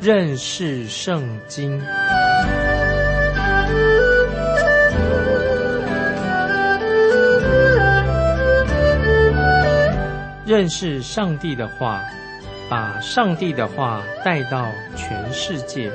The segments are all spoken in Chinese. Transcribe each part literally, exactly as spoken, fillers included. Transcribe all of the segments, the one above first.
认识圣经。认识上帝的话，把上帝的话带到全世界。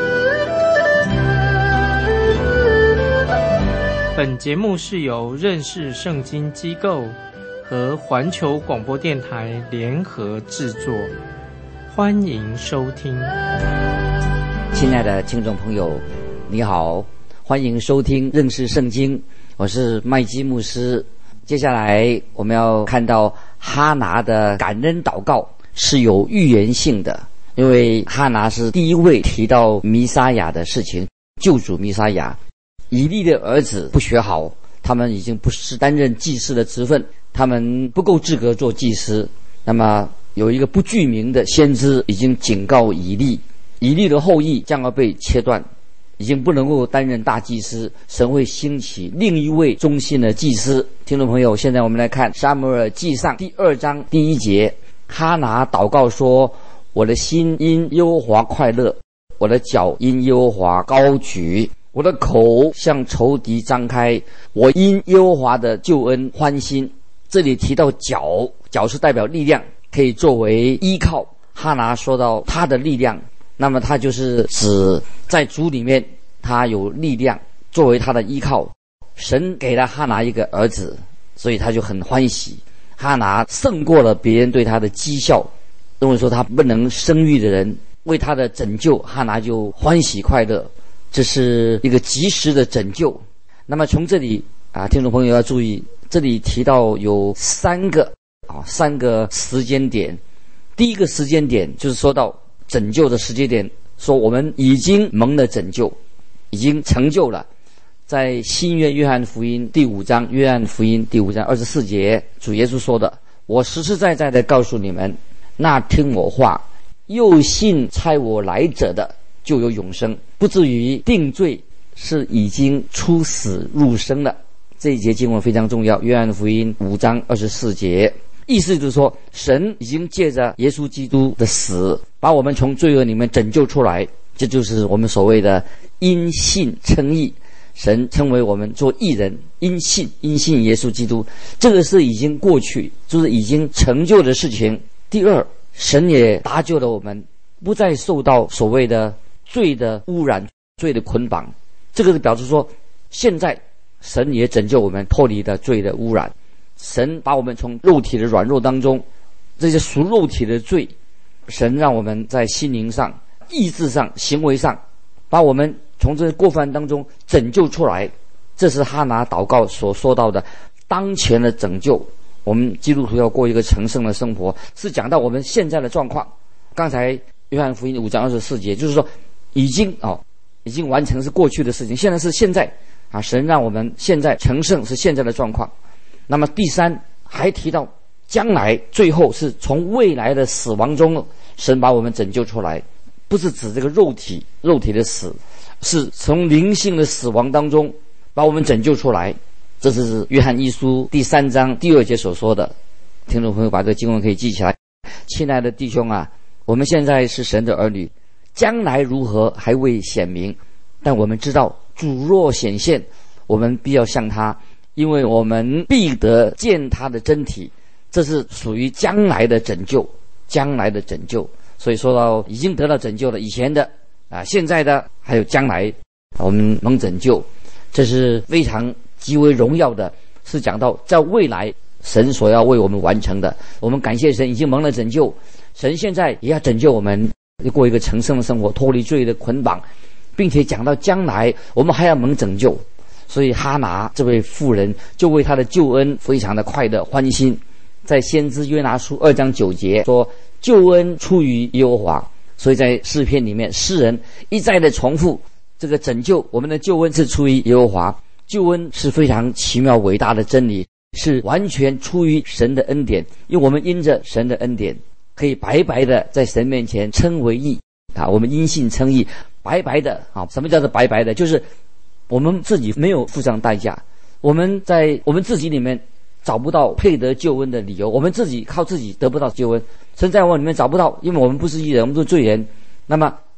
本节目是由认识圣经机构和环球广播电台联合制作，欢迎收听。 亲爱的听众朋友，你好，欢迎收听认识圣经，我是麦基牧师。接下来我们要看到哈拿的感恩祷告是有预言性的，因为哈拿是第一位提到弥撒亚的事情，救主弥撒亚。以利的儿子不学好，他们已经不是担任祭司的职分，他们不够资格做祭司。那么有一个不具名的先知已经警告以利，以利的后裔将要被切断，已经不能够担任大祭司，神会兴起另一位忠心的祭司。听众朋友，现在我们来看撒母耳记上第二章第一节，哈拿祷告说：我的心因耶和华快乐，我的脚因耶和华高举，我的口向仇敌张开，我因耶和华的救恩欢心。这里提到脚，脚是代表力量，可以作为依靠。哈拿说到他的力量，那么他就是指在主里面他有力量作为他的依靠。神给了哈拿一个儿子，所以他就很欢喜。哈拿胜过了别人对他的讥笑，认为说他不能生育的人，为他的拯救，哈拿就欢喜快乐，这是一个及时的拯救。那么从这里啊，听众朋友要注意，这里提到有三个啊三个时间点。第一个时间点就是说到拯救的时间点，说我们已经蒙了拯救，已经成就了。在新约约翰福音第五章，约翰福音第五章二十四节，主耶稣说的：我实实在在的告诉你们，那听我话又信差我来者的就有永生，不至于定罪，是已经出死入生了。这一节经文非常重要，约翰福音五章二十四节，意思就是说，神已经借着耶稣基督的死，把我们从罪恶里面拯救出来，这就是我们所谓的因信称义。神称为我们做义人，因信因信耶稣基督，这个是已经过去，就是已经成就的事情。第二，神也搭救了我们，不再受到所谓的罪的污染、罪的捆绑。这个是表示说，现在神也拯救我们脱离了罪的污染。神把我们从肉体的软弱当中，这些属肉体的罪，神让我们在心灵上、意志上、行为上，把我们从这些过犯当中拯救出来。这是哈拿祷告所说到的当前的拯救。我们基督徒要过一个成圣的生活，是讲到我们现在的状况。刚才约翰福音五章二十四节就是说，已经哦，已经完成是过去的事情，现在是现在啊，神让我们现在成圣是现在的状况。那么第三还提到将来，最后是从未来的死亡中，神把我们拯救出来，不是指这个肉体肉体的死，是从灵性的死亡当中把我们拯救出来。这是约翰一书第三章第二节所说的。听众朋友把这个经文可以记起来。亲爱的弟兄啊，我们现在是神的儿女，将来如何还未显明，但我们知道主若显现，我们必要向他，因为我们必得见他的真体。这是属于将来的拯救，将来的拯救。所以说到已经得到拯救了，以前的啊，现在的还有将来，我们能拯救，这是非常极为荣耀的，是讲到在未来神所要为我们完成的。我们感谢神已经蒙了拯救，神现在也要拯救我们过一个成圣的生活，脱离罪的捆绑，并且讲到将来我们还要蒙拯救。所以哈拿这位妇人就为他的救恩非常的快乐欢心。在先知约拿书二章九节说，救恩出于耶和华。所以在诗篇里面，诗人一再的重复这个拯救，我们的救恩是出于耶和华。救恩是非常奇妙伟大的真理，是完全出于神的恩典，因为我们因着神的恩典可以白白的在神面前称为义啊，我们因信称义，白白的啊。什么叫做白白的？就是我们自己没有付上代价，我们在我们自己里面找不到配得救恩的理由，我们自己靠自己得不到救恩，神在我里面找不到，因为我们不是义人，我们都是罪人。那么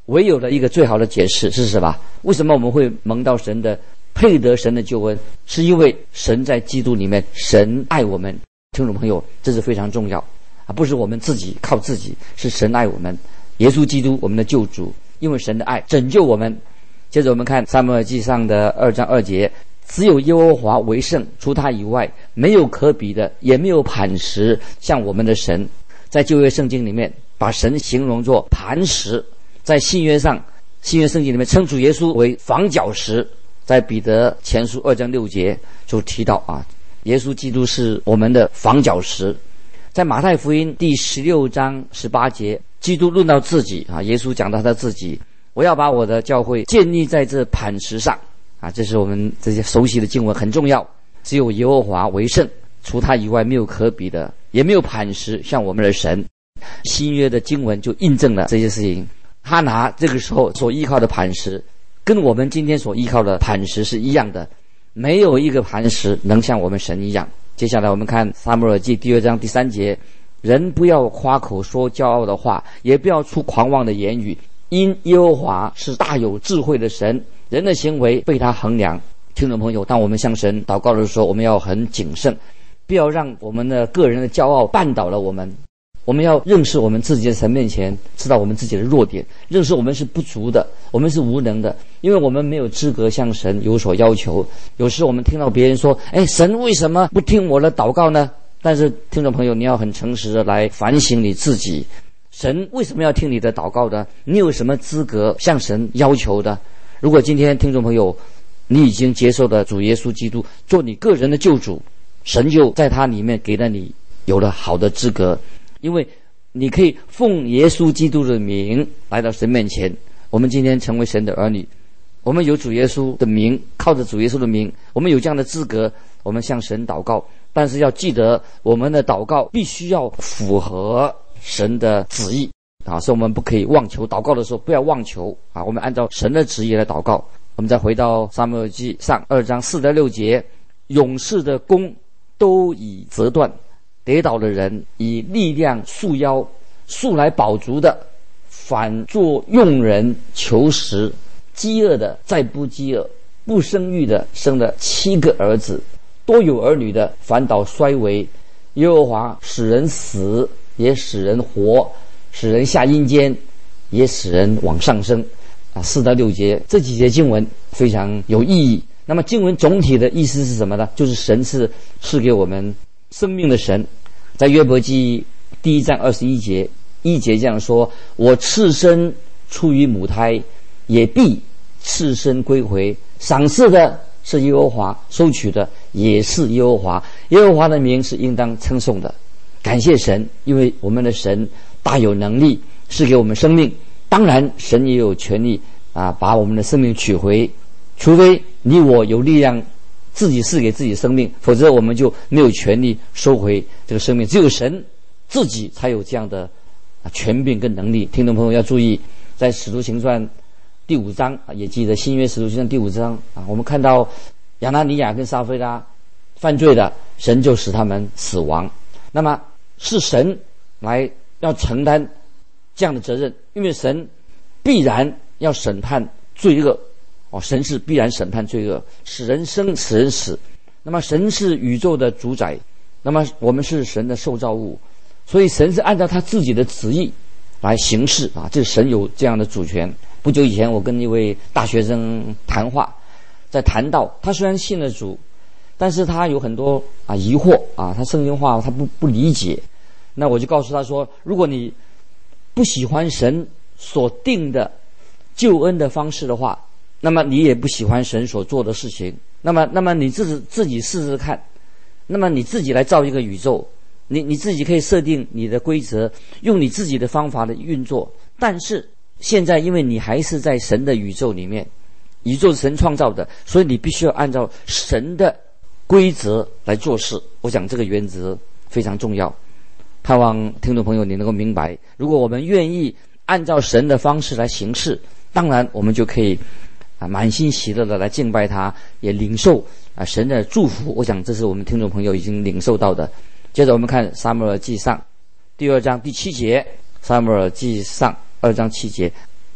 唯有的一个最好的解释是什么？为什么我们会蒙到神的配得神的救恩？是因为神在基督里面，神爱我们。听众朋友，这是非常重要啊！不是我们自己靠自己，是神爱我们。耶稣基督我们的救主，因为神的爱拯救我们。接着我们看撒母耳记上的二章二节，只有耶和华为圣，除他以外没有可比的，也没有磐石像我们的神。在旧约圣经里面把神形容作磐石，在新约上新约圣经里面称主耶稣为房角石。在彼得前书二章六节就提到啊，耶稣基督是我们的房角石。在马太福音第十六章十八节，基督论到自己啊，耶稣讲到他自己，我要把我的教会建立在这磐石上啊，这是我们这些熟悉的经文，很重要。只有耶和华为圣，除他以外没有可比的，也没有磐石像我们的神。新约的经文就印证了这些事情。哈拿这个时候所依靠的磐石，跟我们今天所依靠的磐石是一样的，没有一个磐石能像我们神一样。接下来我们看撒母耳记第二章第三节，人不要夸口说骄傲的话，也不要出狂妄的言语，因耶和华是大有智慧的神，人的行为被他衡量。听众朋友，当我们向神祷告的时候，我们要很谨慎，不要让我们的个人的骄傲绊倒了我们。我们要认识我们自己的神面前，知道我们自己的弱点，认识我们是不足的，我们是无能的，因为我们没有资格向神有所要求。有时我们听到别人说，哎，神为什么不听我的祷告呢？但是听众朋友，你要很诚实的来反省你自己，神为什么要听你的祷告呢？你有什么资格向神要求的？如果今天听众朋友你已经接受了主耶稣基督做你个人的救主，神就在他里面给了你有了好的资格，因为你可以奉耶稣基督的名来到神面前。我们今天成为神的儿女，我们有主耶稣的名，靠着主耶稣的名，我们有这样的资格，我们向神祷告。但是要记得，我们的祷告必须要符合神的旨意啊，所以我们不可以妄求。祷告的时候不要妄求啊，我们按照神的旨意来祷告。我们再回到撒母耳记上二章四到六节，勇士的弓都已折断，跌倒的人以力量束腰，素来饱足的反作用人求食，饥饿的再不饥饿，不生育的生了七个儿子，多有儿女的反倒衰微。耶和华使人死，也使人活，使人下阴间，也使人往上升。啊，四到六节这几节经文非常有意义。那么经文总体的意思是什么呢？就是神是赐给我们生命的神。在约伯记第一章二十一节，一节这样说：我赤身出于母胎，也必赤身归回。赏赐的是耶和华，收取的也是耶和华。耶和华的名是应当称颂的。感谢神，因为我们的神大有能力，是给我们生命。当然神也有权利啊，把我们的生命取回，除非你我有力量自己赐给自己生命，否则我们就没有权利收回这个生命。只有神自己才有这样的啊权柄跟能力。听众朋友要注意，在使徒行传第五章啊，也记得新约使徒行传第五章啊，我们看到亚拿尼亚跟撒非拉犯罪的，神就使他们死亡。那么是神来要承担这样的责任，因为神必然要审判罪恶哦，神是必然审判罪恶，使人生使人死。那么神是宇宙的主宰，那么我们是神的受造物，所以神是按照他自己的旨意来行事啊，这神有这样的主权。不久以前我跟一位大学生谈话，在谈到他虽然信了主，但是他有很多啊疑惑啊，他圣经话他不不理解。那我就告诉他说，如果你不喜欢神所定的救恩的方式的话，那么你也不喜欢神所做的事情，那么那么你自己自己试试看，那么你自己来造一个宇宙，你你自己可以设定你的规则，用你自己的方法的运作。但是现在因为你还是在神的宇宙里面，宇宙是神创造的，所以你必须要按照神的规则来做事。我想这个原则非常重要，盼望听众朋友你能够明白，如果我们愿意按照神的方式来行事，当然我们就可以啊满心喜乐的来敬拜他，也领受啊神的祝福。我想这是我们听众朋友已经领受到的。接着我们看撒母耳记上第二章第七节，撒母耳记上二章七节，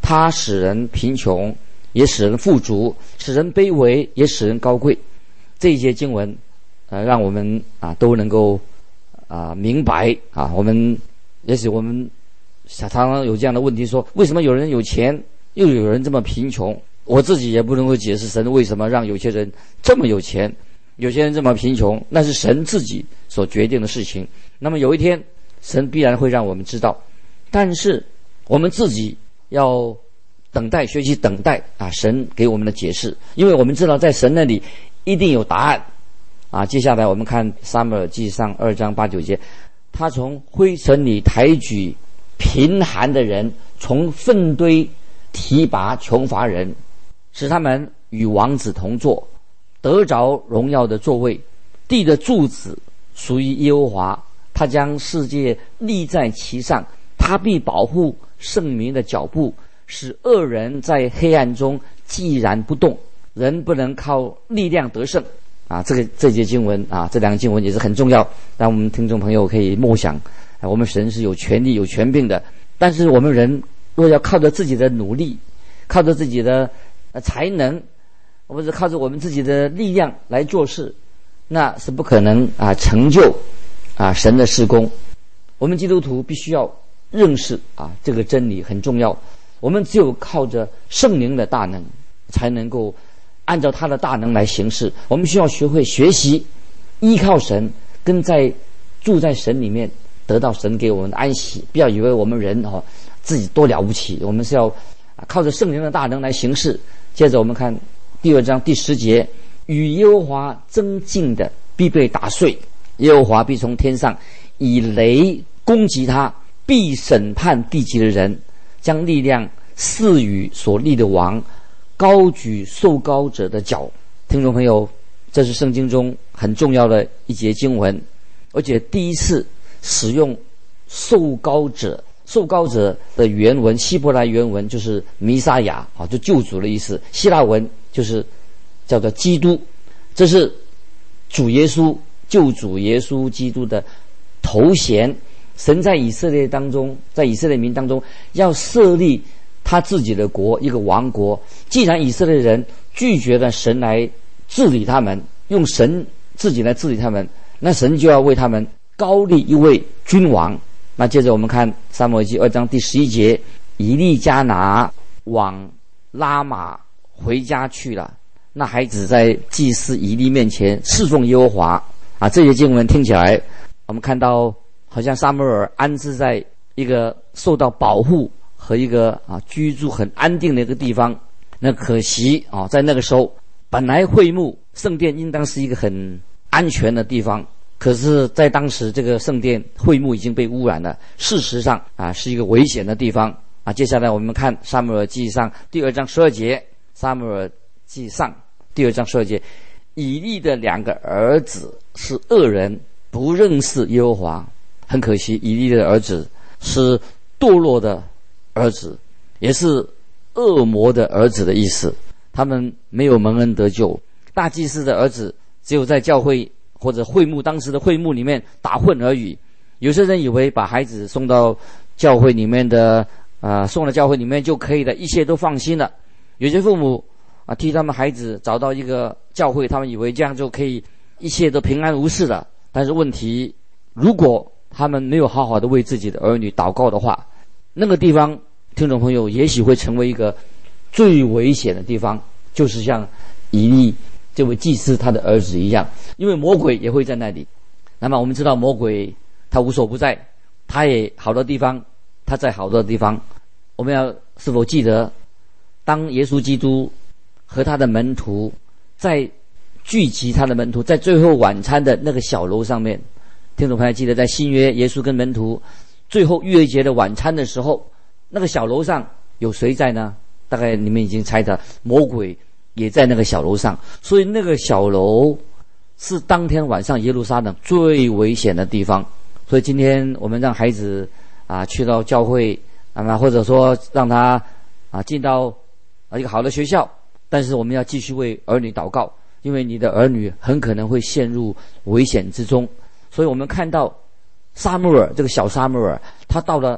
他使人贫穷，也使人富足，使人卑微，也使人高贵。这一节经文，呃，让我们啊都能够啊明白啊。我们也许我们常常有这样的问题说，为什么有人有钱，又有人这么贫穷？我自己也不能够解释神为什么让有些人这么有钱，有些人这么贫穷，那是神自己所决定的事情。那么有一天，神必然会让我们知道，但是我们自己要等待，学习等待啊，神给我们的解释，因为我们知道在神那里一定有答案啊。接下来我们看撒母耳记上二章八九节，他从灰尘里抬举贫寒的人，从粪堆提拔穷乏人，使他们与王子同坐，得着荣耀的座位。地的柱子属于耶和华，他将世界立在其上，他必保护圣民的脚步，使恶人在黑暗中寂然不动。人不能靠力量得胜啊！这个这节经文啊，这两个经文也是很重要，让我们听众朋友可以默想。啊、我们神是有权力、有权柄的，但是我们人若要靠着自己的努力，靠着自己的、呃、才能，或者靠着我们自己的力量来做事，那是不可能啊成就啊神的事工。我们基督徒必须要认识啊这个真理很重要。我们只有靠着圣灵的大能，才能够按照他的大能来行事。我们需要学会学习依靠神，跟在住在神里面，得到神给我们的安息。不要以为我们人哦自己多了不起，我们是要靠着圣灵的大能来行事。接着我们看第二章第十节，与耶和华争竞的必被打碎，耶和华必从天上以雷攻击他，必审判地极的人，将力量赐予所立的王，高举受膏者的脚。听众朋友，这是圣经中很重要的一节经文，而且第一次使用受膏者。受膏者的原文，希伯来原文就是弥撒亚啊，就救主的意思。希腊文就是叫做基督，这是主耶稣、救主耶稣基督的头衔。神在以色列当中，在以色列民当中要设立他自己的国，一个王国。既然以色列人拒绝了神来治理他们，用神自己来治理他们，那神就要为他们高立一位君王。那接着我们看撒母耳记二章第十一节，以利加拿往拉玛回家去了，那孩子在祭司以利面前侍奉耶和华啊。这些经文听起来，我们看到好像撒母耳安置在一个受到保护和一个啊居住很安定的一个地方。那可惜啊，在那个时候，本来会幕圣殿应当是一个很安全的地方，可是在当时这个圣殿会幕已经被污染了，事实上啊是一个危险的地方啊。接下来我们看撒母耳记上第二章十二节，撒母耳记上第二章十二节，以利的两个儿子是恶人，不认识耶和华。很可惜，以利的儿子是堕落的儿子，也是恶魔的儿子的意思，他们没有蒙恩得救。大祭司的儿子只有在教会或者会幕，当时的会幕里面打混而已。有些人以为把孩子送到教会里面的呃，送到教会里面就可以了，一切都放心了。有些父母啊，替他们孩子找到一个教会，他们以为这样就可以一切都平安无事了。但是问题，如果他们没有好好的为自己的儿女祷告的话，那个地方听众朋友也许会成为一个最危险的地方，就是像以利这位祭司他的儿子一样，因为魔鬼也会在那里。那么我们知道魔鬼他无所不在，他也好的地方他在好的地方。我们要是否记得，当耶稣基督和他的门徒在聚集他的门徒在最后晚餐的那个小楼上面，听众朋友记得在新约耶稣跟门徒最后逾越节的晚餐的时候，那个小楼上有谁在呢？大概你们已经猜到，魔鬼也在那个小楼上。所以那个小楼是当天晚上耶路撒冷最危险的地方。所以今天我们让孩子啊去到教会啊，或者说让他啊进到啊一个好的学校，但是我们要继续为儿女祷告，因为你的儿女很可能会陷入危险之中。所以我们看到撒母耳这个小撒母耳，他到了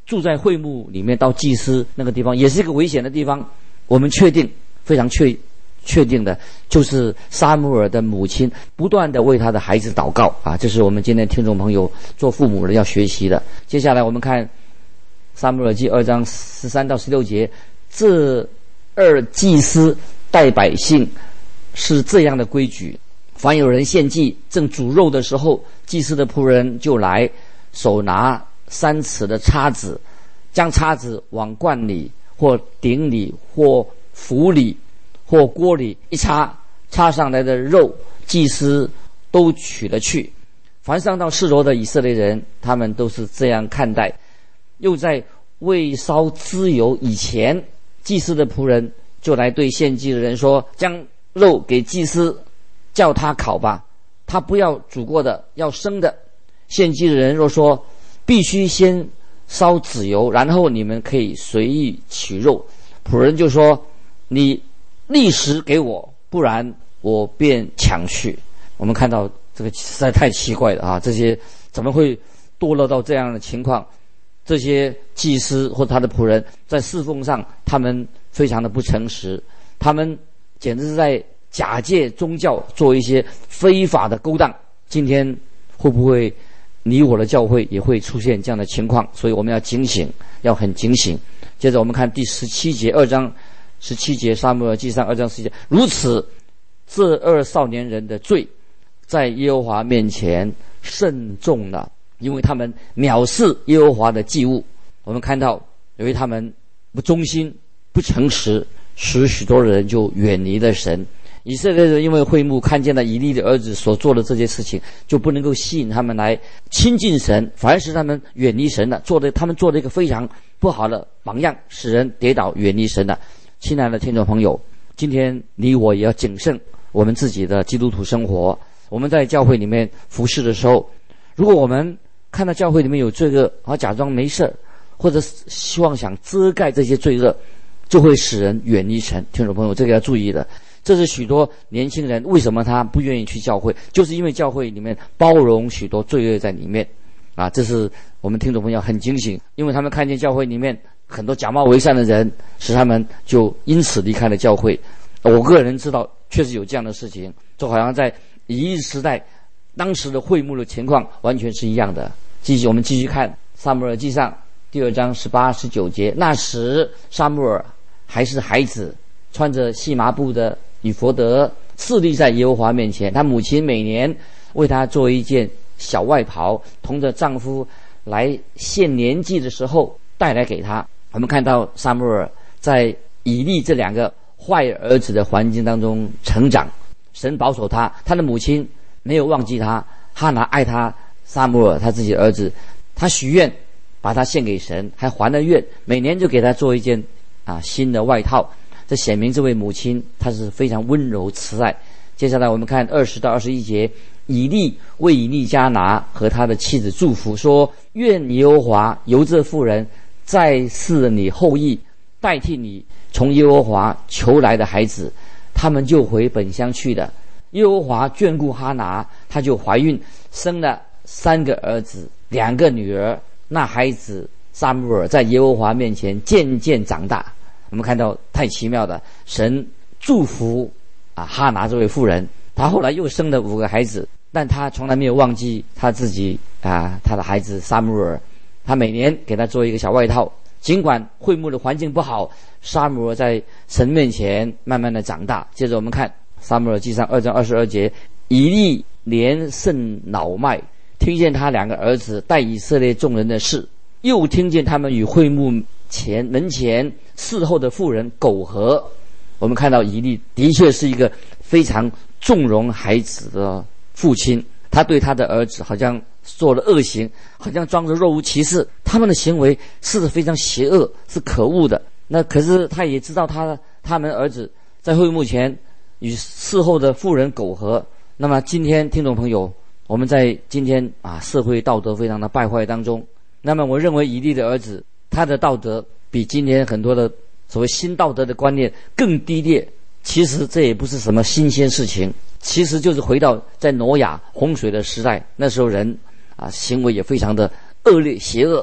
住在会幕里面到祭司那个地方，也是一个危险的地方。我们确定非常确确定的就是撒母耳的母亲不断的为他的孩子祷告啊，这是我们今天听众朋友做父母的要学习的。接下来我们看撒母耳记二章十三到十六节，这二祭司带百姓是这样的规矩：凡有人献祭正煮肉的时候，祭司的仆人就来，手拿三尺的叉子，将叉子往罐里或鼎里或釜里或锅里一插，插上来的肉祭司都取了去。凡上到示罗的以色列人，他们都是这样看待。又在未烧脂油以前，祭司的仆人就来对献祭的人说，将肉给祭司，叫他烤吧，他不要煮过的，要生的。献祭的人若说必须先烧脂油，然后你们可以随意取肉，仆人就说，你立时给我，不然我便抢去。我们看到这个实在太奇怪了啊！这些怎么会堕落到这样的情况？这些祭司或他的仆人在侍奉上，他们非常的不诚实，他们简直是在假借宗教做一些非法的勾当。今天会不会你我的教会也会出现这样的情况？所以我们要警醒，要很警醒。接着我们看第十七节，二章十七节，撒母耳记上二章十七节，如此这二少年人的罪在耶和华面前甚重了，因为他们藐视耶和华的祭物。我们看到由于他们不忠心不诚实，使许多人就远离了神。以色列人因为会幕看见了以利的儿子所做的这些事情，就不能够吸引他们来亲近神，反而使他们远离神了，做的他们做了一个非常不好的榜样，使人跌倒远离神了。亲爱的听众朋友，今天你我也要谨慎我们自己的基督徒生活。我们在教会里面服侍的时候，如果我们看到教会里面有罪恶，而假装没事，或者希望想遮盖这些罪恶，就会使人远离神。听众朋友，这个要注意的。这是许多年轻人为什么他不愿意去教会，就是因为教会里面包容许多罪恶在里面啊！这是我们听众朋友很警醒，因为他们看见教会里面很多假冒为善的人，使他们就因此离开了教会。我个人知道确实有这样的事情，就好像在以利时代当时的会幕的情况完全是一样的。继续我们继续看撒母耳记上第二章十八十九节，那时撒母耳还是孩子，穿着细麻布的以弗得，侍立在耶和华面前。他母亲每年为他做一件小外袍，同着丈夫来献年祭的时候带来给他。我们看到撒母耳在以利这两个坏儿子的环境当中成长，神保守他，他的母亲没有忘记他，哈拿爱他撒母耳他自己的儿子，他许愿把他献给神，还还了愿，每年就给他做一件啊新的外套。这显明这位母亲她是非常温柔慈爱。接下来我们看二十到二十一节，以利为以利加拿和他的妻子祝福，说，愿耶和华由这妇人再赐你后裔，代替你从耶和华求来的孩子，他们就回本乡去的。耶和华眷顾哈拿，她就怀孕，生了三个儿子两个女儿。那孩子撒母耳在耶和华面前渐渐长大。我们看到太奇妙的，神祝福啊哈拿这位妇人，她后来又生了五个孩子，但她从来没有忘记她自己啊她的孩子撒母耳。她每年给他做一个小外套，尽管会幕的环境不好，撒母耳在神面前慢慢的长大。接着我们看撒母耳记上二章二十二节，以利连甚恼迈，听见他两个儿子带以色列众人的事，又听见他们与会幕前门前伺候的妇人苟合。我们看到以利的确是一个非常纵容孩子的父亲，他对他的儿子好像做了恶行，好像装着若无其事，他们的行为是非常邪恶，是可恶的。那可是他也知道他他们儿子在会幕前与伺候的妇人苟合。那么今天听众朋友，我们在今天啊社会道德非常的败坏当中，那么我认为以利的儿子他的道德比今天很多的所谓新道德的观念更低劣。其实这也不是什么新鲜事情，其实就是回到在挪亚洪水的时代，那时候人啊行为也非常的恶劣邪恶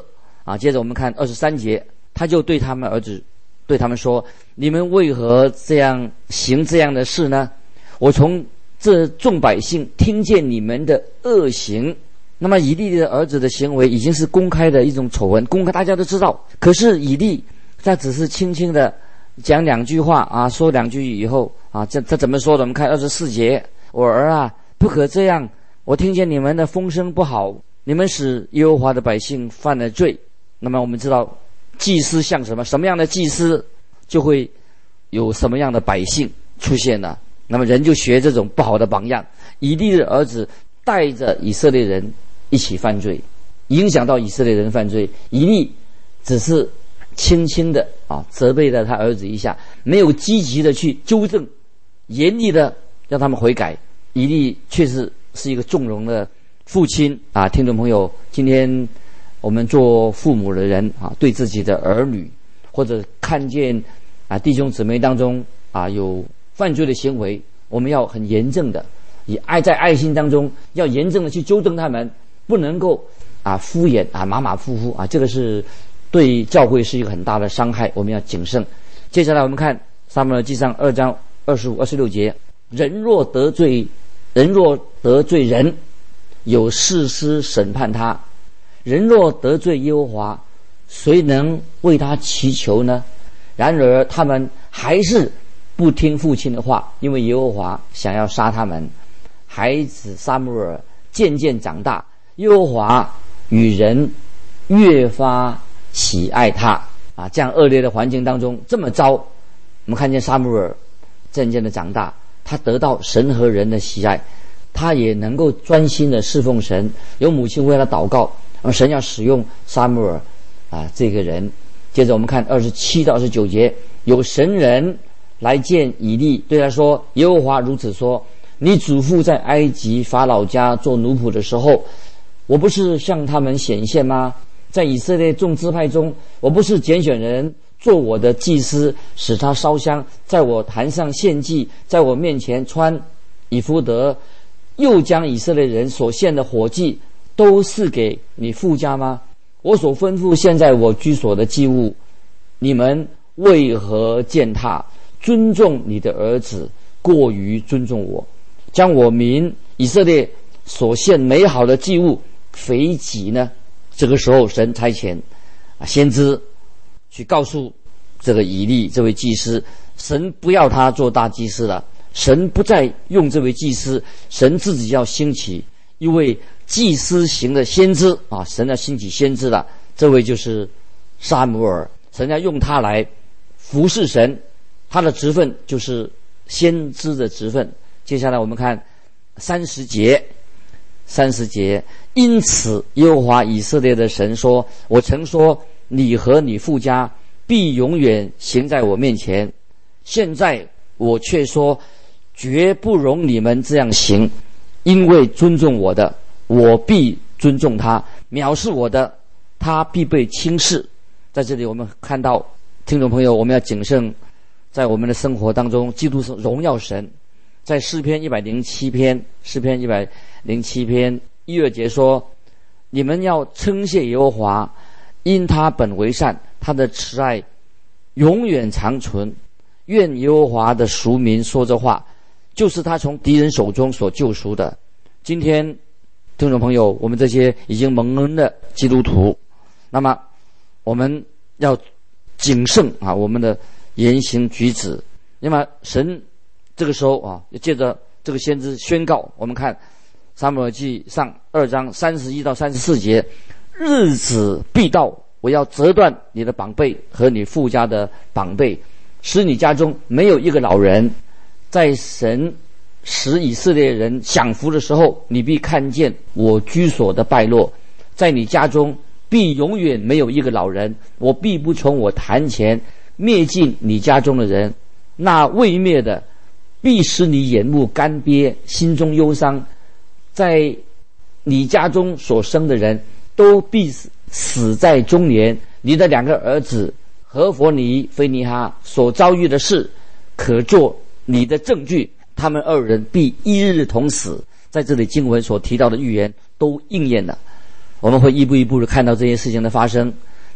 啊。接着我们看二十三节，他就对他们儿子对他们说：你们为何这样行这样的事呢？我从这众百姓听见你们的恶行。那么以利的儿子的行为已经是公开的一种丑闻，公开大家都知道。可是以利他只是轻轻的讲两句话啊，说两句以后啊，这他怎么说的？我们看二十四节，我儿啊，不可这样，我听见你们的风声不好，你们使耶和华的百姓犯了罪。那么我们知道祭司像什么？什么样的祭司就会有什么样的百姓出现了。那么人就学这种不好的榜样。以利的儿子带着以色列人一起犯罪，影响到以色列人犯罪。以利只是轻轻的啊责备了他儿子一下，没有积极的去纠正，严厉的让他们悔改。以利确实是一个纵容的父亲啊。听众朋友，今天我们做父母的人啊，对自己的儿女或者看见啊弟兄姊妹当中啊有犯罪的行为，我们要很严正的以爱在爱心当中要严正的去纠正他们，不能够啊敷衍啊马马虎虎啊，这个是对教会是一个很大的伤害，我们要谨慎。接下来我们看撒母耳记上二章二十五、二十六节，人若得罪人若得罪人，有士师审判他；人若得罪耶和华，谁能为他祈求呢？然而他们还是不听父亲的话，因为耶和华想要杀他们。孩子撒母耳渐渐长大，耶和华与人越发喜爱他啊！这样恶劣的环境当中这么糟，我们看见撒母耳渐渐的长大，他得到神和人的喜爱，他也能够专心的侍奉神，有母亲为他祷告，而神要使用撒母耳啊这个人。接着我们看二十七到二十九节，有神人来见以利，对他说：耶和华如此说，你祖父在埃及法老家做奴仆的时候，我不是向他们显现吗？在以色列众支派中，我不是拣选人做我的祭司，使他烧香，在我坛上献祭，在我面前穿以弗得，又将以色列人所献的火祭都赐给你父家吗？我所吩咐现在我居所的祭物，你们为何践踏，尊重你的儿子过于尊重我，将我民以色列所献美好的祭物肥己呢？这个时候神差遣啊先知去告诉这个以利这位祭司，神不要他做大祭司了，神不再用这位祭司，神自己要兴起一位祭司型的先知啊！神要兴起先知了，这位就是撒母耳，神要用他来服侍神，他的职分就是先知的职分。接下来我们看三十节，三十节，因此耶和华以色列的神说：我曾说你和你父家必永远行在我面前，现在我却说绝不容你们这样行，因为尊重我的，我必尊重他；藐视我的，他必被轻视。在这里我们看到，听众朋友，我们要谨慎，在我们的生活当中，基督是荣耀神。在诗篇一百零七篇，诗篇一百零七篇一二节说：你们要称谢耶和华，因他本为善，他的慈爱永远长存。愿耶和华的赎民说这话，就是他从敌人手中所救赎的。今天听众朋友，我们这些已经蒙恩的基督徒，那么我们要谨慎啊，我们的言行举止。那么神这个时候啊，借着这个先知宣告，我们看撒母耳记上二章三十一到三十四节：日子必到，我要折断你的膀臂和你父家的膀臂，使你家中没有一个老人。在神使以色列人享福的时候，你必看见我居所的败落，在你家中必永远没有一个老人，我必不从我坛前灭尽你家中的人，那未灭的必使你眼目干瘪，心中忧伤。在你家中所生的人都必死在中年。你的两个儿子何弗尼、菲尼哈所遭遇的事，可做你的证据，他们二人必一日同死。在这里经文所提到的预言都应验了，我们会一步一步的看到这些事情的发生。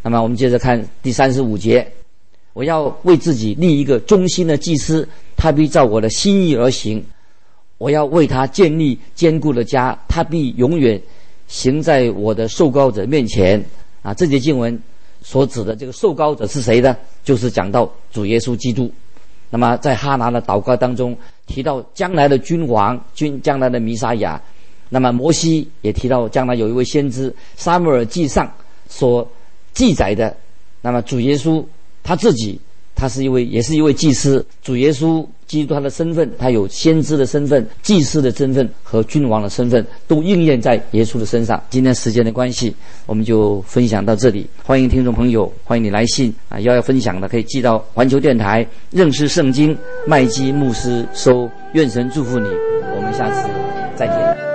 那么我们接着看第三十五节，我要为自己立一个忠心的祭司，他必照我的心意而行。我要为他建立坚固的家，他必永远行在我的受膏者面前。啊，这节经文所指的这个受膏者是谁呢？就是讲到主耶稣基督。那么在哈拿的祷告当中提到将来的君王，君将来的弥撒亚。那么摩西也提到将来有一位先知，撒母耳记上所记载的，那么主耶稣他自己，他是一位也是一位祭司。主耶稣基督他的身份，他有先知的身份、祭司的身份和君王的身份，都应验在耶稣的身上。今天时间的关系，我们就分享到这里。欢迎听众朋友，欢迎你来信啊，要要分享的可以寄到环球电台认识圣经麦基牧师收。愿神祝福你，我们下次再见。